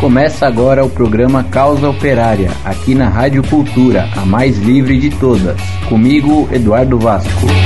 Começa agora o programa Causa Operária, aqui na Rádio Cultura, a mais livre de todas. Comigo, Eduardo Vasco.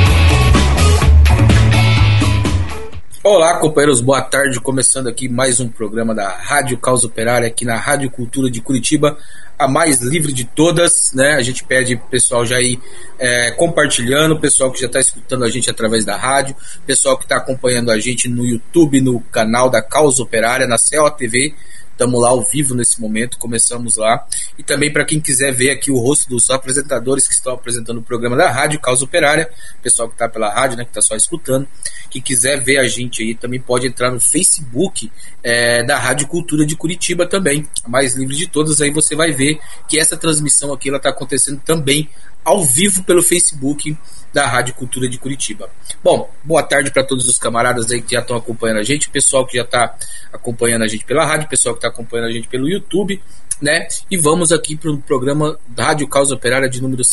Olá, companheiros, boa tarde. Começando aqui mais um programa da Rádio Causa Operária, aqui na Rádio Cultura de Curitiba, a mais livre de todas, né? A gente pede pro pessoal já ir compartilhando, pessoal que já está escutando a gente através da rádio, pessoal que está acompanhando a gente no YouTube, no canal da Causa Operária, na COTV. Estamos lá ao vivo nesse momento, começamos lá. E também para quem quiser ver aqui o rosto dos apresentadores que estão apresentando o programa da Rádio Causa Operária, pessoal que está pela rádio, né, que está só escutando, quem quiser ver a gente aí também pode entrar no Facebook da Rádio Cultura de Curitiba também, a mais livre de todas. Aí você vai ver que essa transmissão aqui está acontecendo também ao vivo pelo Facebook da Rádio Cultura de Curitiba. Bom, boa tarde para todos os camaradas aí que já estão acompanhando a gente, pessoal que já está acompanhando a gente pela rádio, pessoal que está acompanhando a gente pelo YouTube, né? E vamos aqui para o programa da Rádio Causa Operária de número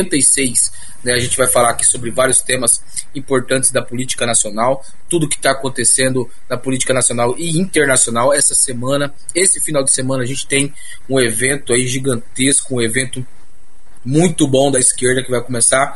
76, né? A gente vai falar aqui sobre vários temas importantes da política nacional, tudo que está acontecendo na política nacional e internacional. Essa semana, esse final de semana, a gente tem um evento aí gigantesco, um evento muito bom da esquerda que vai começar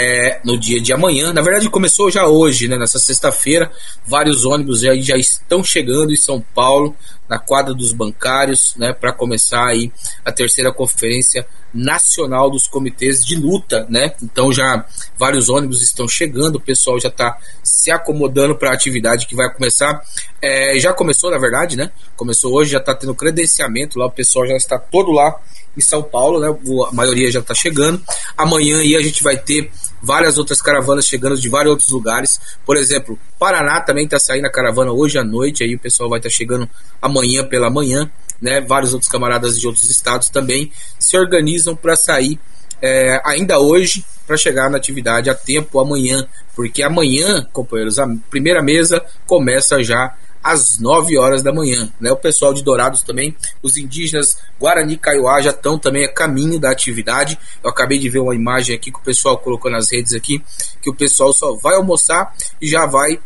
no dia de amanhã. Na verdade começou já hoje, né, nessa sexta-feira. Vários ônibus já estão chegando em São Paulo, na quadra dos bancários, né, para começar aí a terceira conferência nacional dos comitês de luta, né? Então já vários ônibus estão chegando, o pessoal já está se acomodando para a atividade que vai começar. Já começou, na verdade, né? Começou hoje, já está tendo credenciamento lá, o pessoal já está todo lá em São Paulo, né? A maioria já está chegando. Amanhã aí a gente vai ter várias outras caravanas chegando de vários outros lugares. Por exemplo, Paraná também está saindo a caravana hoje à noite, aí o pessoal vai estar chegando amanhã pela manhã, né? Vários outros camaradas de outros estados também se organizam para sair ainda hoje, para chegar na atividade a tempo amanhã, porque amanhã, companheiros, a primeira mesa começa já às 9 horas da manhã, né? O pessoal de Dourados também, os indígenas Guarani Kaiowá já estão também a caminho da atividade. Eu acabei de ver uma imagem aqui que o pessoal colocou nas redes aqui, que o pessoal só vai almoçar e já vai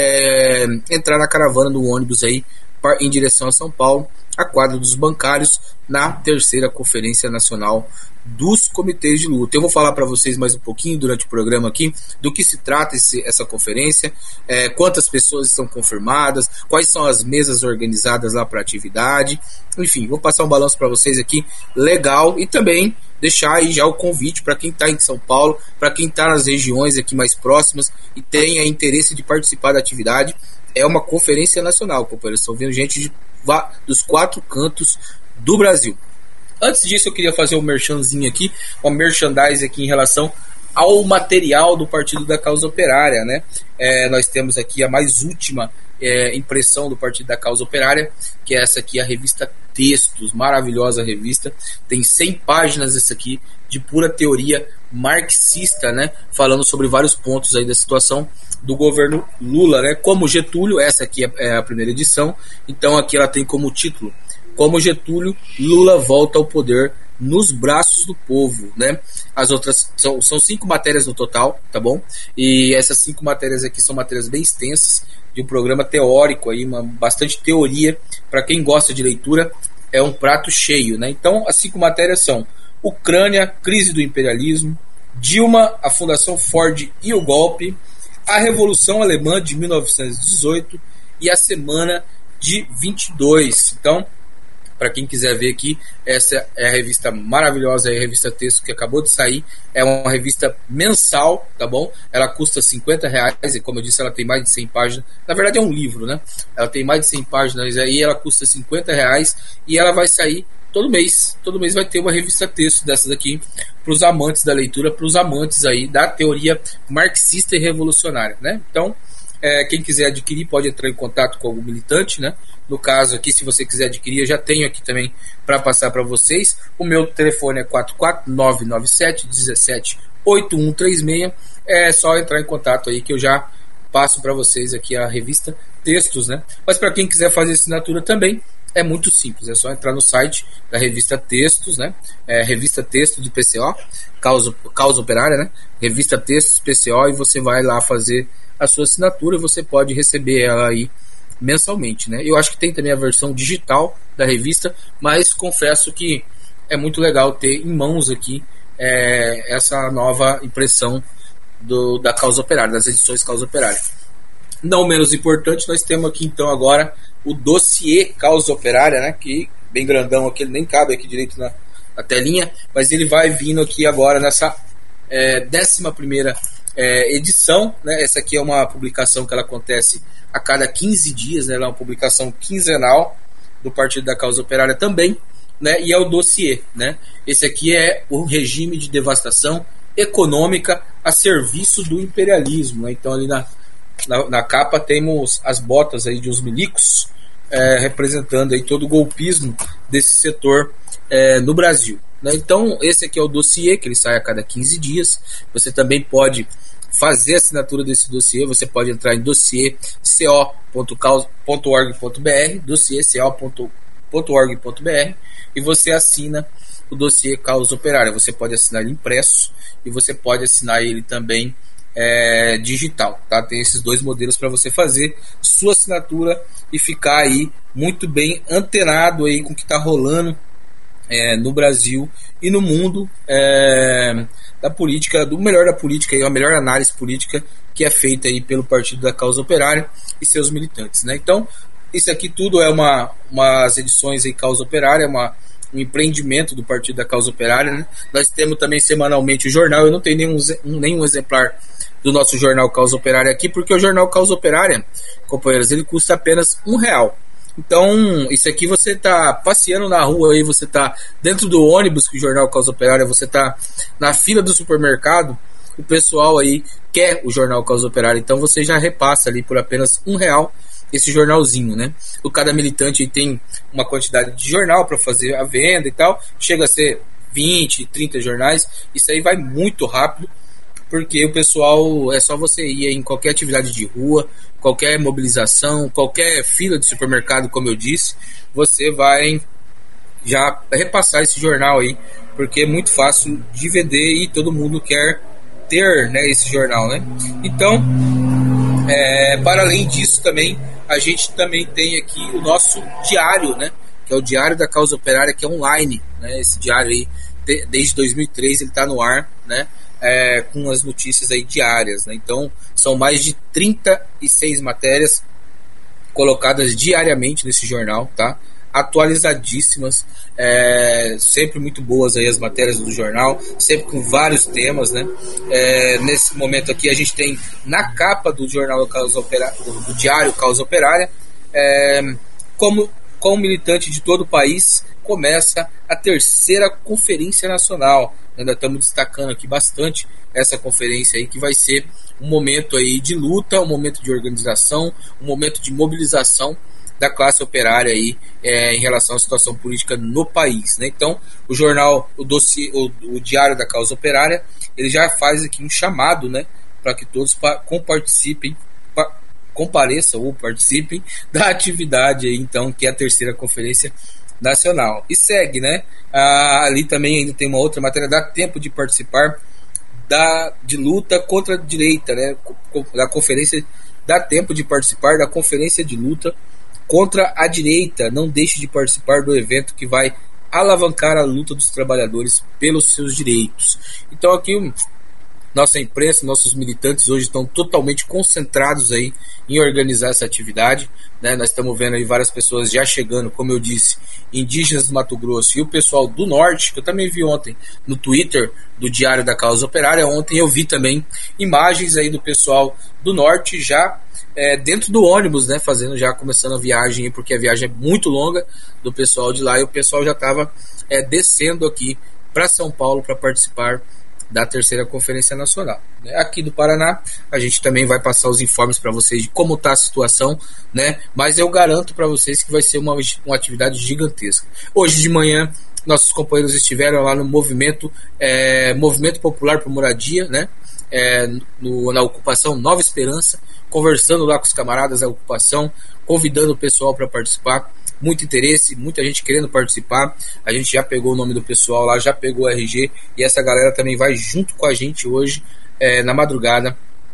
entrar na caravana do ônibus aí em direção a São Paulo, a quadra dos bancários, na terceira Conferência Nacional dos Comitês de Luta. Eu vou falar para vocês mais um pouquinho durante o programa aqui do que se trata essa conferência, quantas pessoas estão confirmadas, quais são as mesas organizadas lá para a atividade. Enfim, vou passar um balanço para vocês aqui legal e também deixar aí já o convite para quem está em São Paulo, para quem está nas regiões aqui mais próximas e tenha interesse de participar da atividade. É uma conferência nacional, companheiros. Estão vendo gente dos 4 cantos do Brasil. Antes disso, eu queria fazer um merchanzinho aqui, uma merchandise aqui em relação ao material do Partido da Causa Operária, né? Nós temos aqui a mais última impressão do Partido da Causa Operária, que é essa aqui, a revista Textos, maravilhosa revista, tem 100 páginas essa aqui, de pura teoria marxista, né? Falando sobre vários pontos aí da situação do governo Lula, né? Como Getúlio, essa aqui é a primeira edição, então aqui ela tem como título: Como Getúlio, Lula volta ao poder nos braços do povo, né? As outras são 5 matérias no total, tá bom? E essas 5 matérias aqui são matérias bem extensas, de um programa teórico aí, bastante teoria. Para quem gosta de leitura, é um prato cheio, né? Então, as 5 matérias são Ucrânia, crise do imperialismo, Dilma, a Fundação Ford e o golpe, a Revolução Alemã de 1918 e a Semana de 22. Então, para quem quiser ver aqui, essa é a revista maravilhosa, a revista Texto que acabou de sair. É uma revista mensal, tá bom? Ela custa R$50 e, como eu disse, ela tem mais de 100 páginas. Na verdade é um livro, né? Ela tem mais de 100 páginas aí, ela custa R$50 e ela vai sair todo mês. Todo mês vai ter uma revista Texto dessas aqui para os amantes da leitura, para os amantes aí da teoria marxista e revolucionária, né? Então, quem quiser adquirir pode entrar em contato com algum militante, né? No caso aqui, se você quiser adquirir, eu já tenho aqui também para passar para vocês. O meu telefone é 44997178136. É só entrar em contato aí que eu já passo para vocês aqui a revista Textos, né? Mas para quem quiser fazer assinatura também, é muito simples, é só entrar no site da revista Textos, né? Revista Textos do PCO, Causa Operária, né? Revista Textos PCO, e você vai lá fazer a sua assinatura, você pode receber ela aí mensalmente, né? Eu acho que tem também a versão digital da revista, mas confesso que é muito legal ter em mãos aqui essa nova impressão da Causa Operária, das edições Causa Operária. Não menos importante, nós temos aqui então agora o dossiê Causa Operária, né? Que bem grandão aqui, ele nem cabe aqui direito na telinha, mas ele vai vindo aqui agora nessa 11ª edição, né? Essa aqui é uma publicação que ela acontece a cada 15 dias, né? Ela é uma publicação quinzenal do Partido da Causa Operária também, né? E é o dossiê, né? Esse aqui é o regime de devastação econômica a serviço do imperialismo, né? Então ali na capa temos as botas aí de uns milicos, representando aí todo o golpismo desse setor no Brasil, né? Então esse aqui é o dossiê, que ele sai a cada 15 dias. Você também pode fazer a assinatura desse dossiê, você pode entrar em dossiê.co.org.br, dossiê.co.org.br, e você assina o dossiê Causa Operária. Você pode assinar ele impresso e você pode assinar ele também digital, tá? Tem esses dois modelos para você fazer sua assinatura e ficar aí muito bem antenado aí com o que está rolando no Brasil e no mundo, da política, do melhor da política, a melhor análise política que é feita aí pelo Partido da Causa Operária e seus militantes, né? Então, isso aqui tudo é umas edições aí Causa Operária, um empreendimento do Partido da Causa Operária, né? Nós temos também semanalmente o jornal. Eu não tenho nenhum exemplar do nosso jornal Causa Operária aqui, porque o jornal Causa Operária, companheiros, ele custa apenas R$1. Então, isso aqui você está passeando na rua aí, você está dentro do ônibus que o jornal Causa Operária, você está na fila do supermercado, o pessoal aí quer o jornal Causa Operária, então você já repassa ali por apenas R$1 esse jornalzinho, né? O cada militante aí tem uma quantidade de jornal para fazer a venda e tal, chega a ser 20, 30 jornais, isso aí vai muito rápido, porque o pessoal, é só você ir em qualquer atividade de rua, qualquer mobilização, qualquer fila de supermercado, como eu disse, você vai já repassar esse jornal aí, porque é muito fácil de vender e todo mundo quer ter, né, esse jornal, né? Então, para além disso também, a gente também tem aqui o nosso diário, né, que é o Diário da Causa Operária, que é online, né? Esse diário aí, desde 2003 ele está no ar, né? Com as notícias aí diárias, né? Então são mais de 36 matérias colocadas diariamente nesse jornal, tá? Atualizadíssimas, sempre muito boas aí as matérias do jornal, sempre com vários temas, né? Nesse momento aqui a gente tem na capa do jornal Causa Operária, do Diário Causa Operária, como militante de todo o país, começa a 3ª Conferência Nacional. Ainda estamos destacando aqui bastante essa conferência aí, que vai ser um momento aí de luta, um momento de organização, um momento de mobilização da classe operária aí, em relação à situação política no país, né? Então, o jornal, o Diário da Causa Operária, ele já faz aqui um chamado, né, para que todos compareçam ou participem da atividade aí, então, que é a 3ª Conferência Nacional. E segue, né? Ali também ainda tem uma outra matéria: dá tempo de participar de luta contra a direita, né? Da conferência, dá tempo de participar da conferência de luta contra a direita. Não deixe de participar do evento que vai alavancar a luta dos trabalhadores pelos seus direitos. Então aqui nossa imprensa, nossos militantes hoje estão totalmente concentrados aí em organizar essa atividade, né? Nós estamos vendo aí várias pessoas já chegando, como eu disse, indígenas do Mato Grosso e o pessoal do Norte, que eu também vi ontem no Twitter do Diário da Causa Operária. Ontem eu vi também imagens aí do pessoal do Norte já dentro do ônibus, né? Começando a viagem, porque a viagem é muito longa do pessoal de lá, e o pessoal já estava descendo aqui para São Paulo para participar da 3ª Conferência Nacional. Aqui do Paraná, a gente também vai passar os informes para vocês de como está a situação, né? Mas eu garanto para vocês que vai ser uma atividade gigantesca. Hoje de manhã, nossos companheiros estiveram lá no Movimento Popular por Moradia, né? Na ocupação Nova Esperança, conversando lá com os camaradas da ocupação, convidando o pessoal para participar. Muito interesse, muita gente querendo participar. A gente já pegou o nome do pessoal lá, já pegou o RG, e essa galera também vai junto com a gente hoje, na madrugada,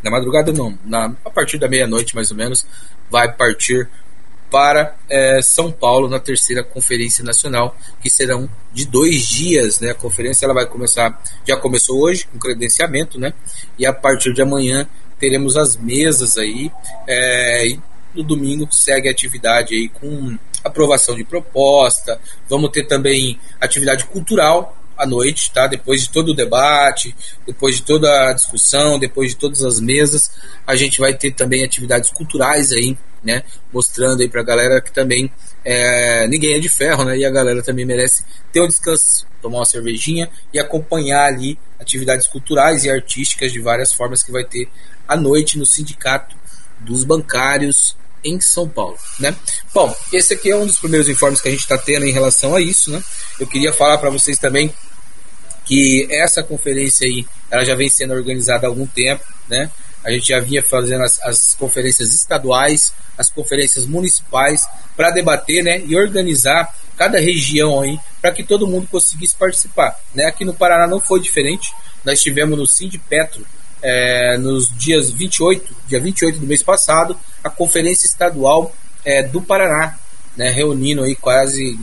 na madrugada não, a partir da meia-noite mais ou menos, vai partir para São Paulo na terceira Conferência Nacional, que serão de 2 dias, né? A conferência ela vai começar, já começou hoje com credenciamento, né? E a partir de amanhã teremos as mesas aí, e no domingo segue a atividade aí com aprovação de proposta. Vamos ter também atividade cultural à noite, tá? Depois de todo o debate, depois de toda a discussão, depois de todas as mesas, a gente vai ter também atividades culturais aí, né? Mostrando aí pra galera que também ninguém é de ferro, né? E a galera também merece ter um descanso, tomar uma cervejinha e acompanhar ali atividades culturais e artísticas de várias formas que vai ter à noite no Sindicato dos Bancários em São Paulo, né? Bom, esse aqui é um dos primeiros informes que a gente está tendo em relação a isso, né? Eu queria falar para vocês também que essa conferência aí, ela já vem sendo organizada há algum tempo, né? A gente já vinha fazendo as conferências estaduais, as conferências municipais, para debater, né, e organizar cada região aí, para que todo mundo conseguisse participar, né? Aqui no Paraná não foi diferente. Nós tivemos no Sindipetro, nos dias dia 28 do mês passado, a conferência estadual do Paraná, né, reunindo aí quase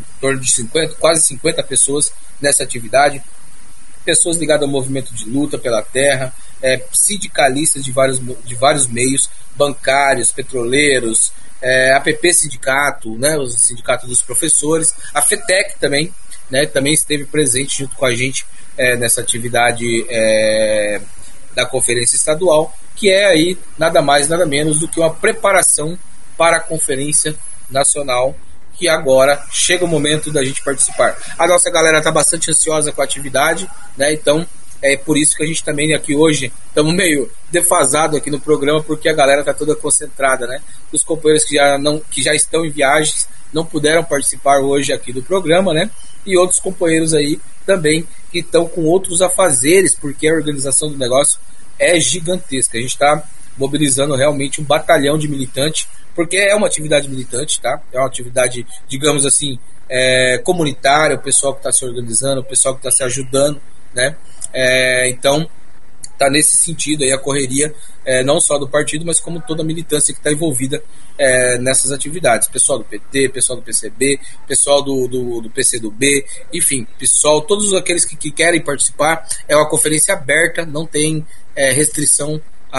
50 pessoas nessa atividade, pessoas ligadas ao movimento de luta pela terra, sindicalistas de vários meios, bancários, petroleiros, APP Sindicato, né, o Sindicato dos Professores, a FETEC também, né, também esteve presente junto com a gente nessa atividade da Conferência Estadual, que é aí nada mais, nada menos do que uma preparação para a Conferência Nacional, que agora chega o momento da gente participar. A nossa galera está bastante ansiosa com a atividade, né? Então é por isso que a gente também aqui hoje estamos meio defasado aqui no programa, porque a galera está toda concentrada, né? Os companheiros que já estão em viagens não puderam participar hoje aqui do programa, né? E outros companheiros aí também que estão com outros afazeres, porque a organização do negócio é gigantesca. A gente está mobilizando realmente um batalhão de militantes, porque é uma atividade militante, tá? É uma atividade, digamos assim, comunitária, o pessoal que está se organizando, o pessoal que está se ajudando, né? Então, tá nesse sentido aí a correria, não só do partido, mas como toda a militância que está envolvida nessas atividades. Pessoal do PT, pessoal do PCB, pessoal do PCdoB, enfim, pessoal, todos aqueles que querem participar. É uma conferência aberta, não tem restrição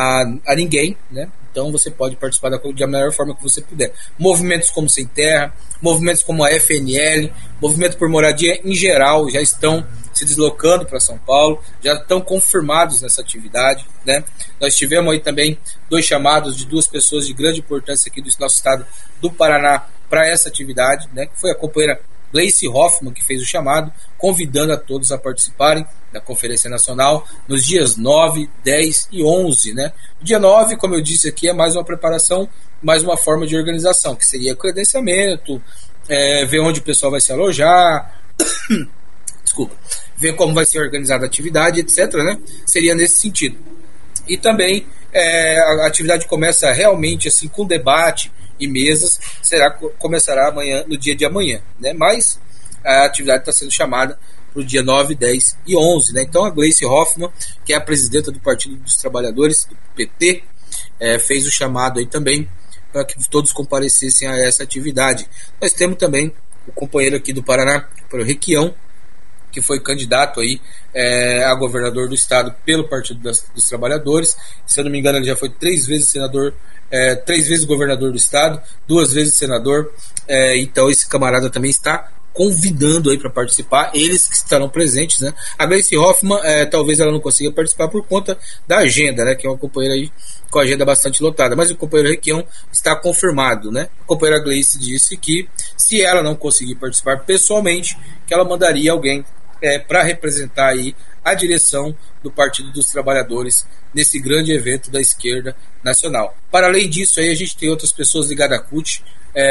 a ninguém, né? Então você pode participar da melhor forma que você puder. Movimentos como Sem Terra, movimentos como a FNL, Movimento por Moradia em geral, já estão se deslocando para São Paulo, já estão confirmados nessa atividade, né? Nós tivemos aí também 2 chamados de 2 pessoas de grande importância aqui do nosso estado do Paraná para essa atividade, né? Foi a companheira Gleice Hoffmann que fez o chamado, convidando a todos a participarem da Conferência Nacional nos dias 9, 10 e 11, né? O dia 9, como eu disse aqui, é mais uma preparação, mais uma forma de organização, que seria credenciamento, ver onde o pessoal vai se alojar, desculpa, ver como vai ser organizada a atividade, etc., né? Seria nesse sentido. E também a atividade começa realmente assim com debate e mesas, começará amanhã, no dia de amanhã, né? Mas a atividade está sendo chamada para o dia 9, 10 e 11, né? Então a Gleice Hoffmann, que é a presidenta do Partido dos Trabalhadores, do PT, fez o chamado aí também para que todos comparecessem a essa atividade. Nós temos também o companheiro aqui do Paraná, o Requião, que foi candidato aí a governador do estado pelo Partido dos Trabalhadores. Se eu não me engano, ele já foi 3 vezes senador, 3 vezes governador do estado, 2 vezes senador. Então esse camarada também está convidando aí para participar, eles que estarão presentes, né? A Gleice Hoffmann, talvez ela não consiga participar por conta da agenda, né? Que é uma companheira aí com a agenda bastante lotada, mas o companheiro Requião está confirmado, né? A companheira Gleice disse que se ela não conseguir participar pessoalmente, que ela mandaria alguém para representar aí a direção do Partido dos Trabalhadores nesse grande evento da esquerda nacional. Para além disso, aí a gente tem outras pessoas ligadas à CUT,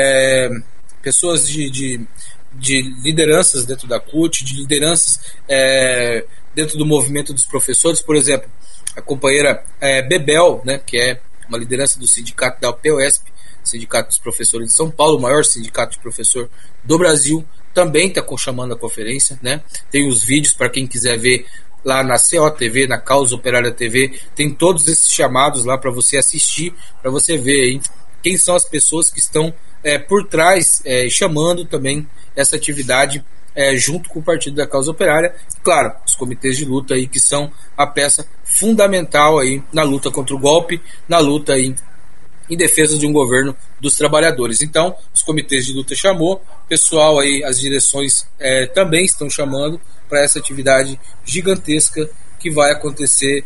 pessoas de lideranças dentro da CUT, de lideranças dentro do movimento dos professores, por exemplo, a companheira Bebel, né, que é uma liderança do sindicato da UPESP, Sindicato dos Professores de São Paulo, o maior sindicato de professor do Brasil, também está chamando a conferência, né? Tem os vídeos para quem quiser ver lá na COTV, na Causa Operária TV, tem todos esses chamados lá para você assistir, para você ver aí quem são as pessoas que estão por trás, chamando também essa atividade junto com o Partido da Causa Operária. Claro, os comitês de luta aí que são a peça fundamental aí na luta contra o golpe, na luta aí em defesa de um governo dos trabalhadores. Então, os comitês de luta chamou, o pessoal aí, as direções também estão chamando para essa atividade gigantesca que vai acontecer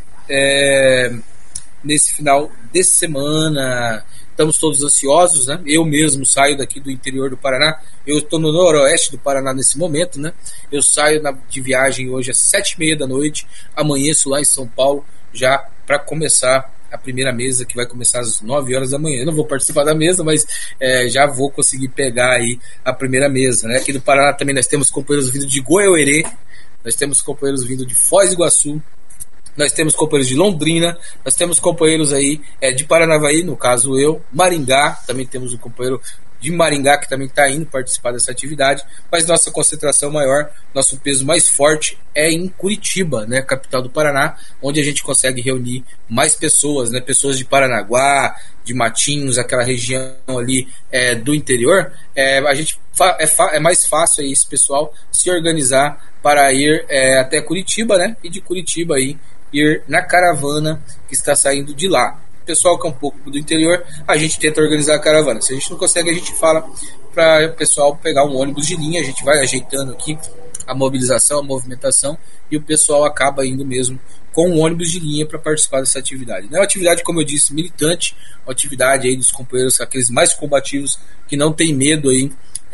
nesse final de semana. Estamos todos ansiosos, né? Eu mesmo saio daqui do interior do Paraná, eu estou no noroeste do Paraná nesse momento, né? Eu saio de viagem hoje às 7h30 da noite, amanheço lá em São Paulo já para começar a primeira mesa, que vai começar às 9 horas da manhã. Eu não vou participar da mesa, mas já vou conseguir pegar aí a primeira mesa, né? Aqui do Paraná também nós temos companheiros vindo de Goiôerê, nós temos companheiros vindo de Foz do Iguaçu, nós temos companheiros de Londrina, nós temos companheiros aí de Paranavaí, no caso eu, Maringá, também temos um companheiro de Maringá que também está indo participar dessa atividade, mas nossa concentração maior, nosso peso mais forte é em Curitiba, né, capital do Paraná, onde a gente consegue reunir mais pessoas, né, pessoas de Paranaguá, de Matinhos, aquela região ali do interior. A gente é mais fácil aí esse pessoal se organizar para ir até Curitiba, né, e de Curitiba aí ir na caravana que está saindo de lá. O pessoal que é um pouco do interior, a gente tenta organizar a caravana. Se a gente não consegue, a gente fala para o pessoal pegar um ônibus de linha, a gente vai ajeitando aqui a mobilização, a movimentação, e o pessoal acaba indo mesmo com um ônibus de linha para participar dessa atividade. É uma atividade, como eu disse, militante, uma atividade aí dos companheiros, aqueles mais combativos, que não tem medo aí,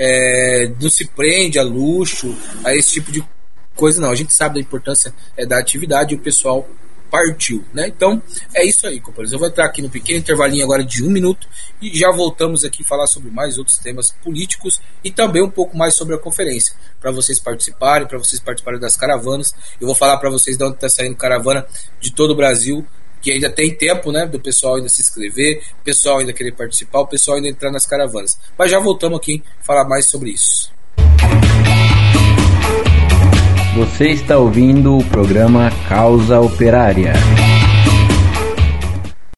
não se prende a luxo, a esse tipo de coisa, não. A gente sabe da importância da atividade e o pessoal partiu, né? Então, é isso aí, companheiros. Eu vou entrar aqui no pequeno intervalinho agora de 1 minuto e já voltamos aqui falar sobre mais outros temas políticos e também um pouco mais sobre a conferência, para vocês participarem das caravanas. Eu vou falar para vocês de onde está saindo caravana de todo o Brasil, que ainda tem tempo, né, do pessoal ainda se inscrever, o pessoal ainda querer participar, o pessoal ainda entrar nas caravanas. Mas já voltamos aqui falar mais sobre isso. Você está ouvindo o programa Causa Operária.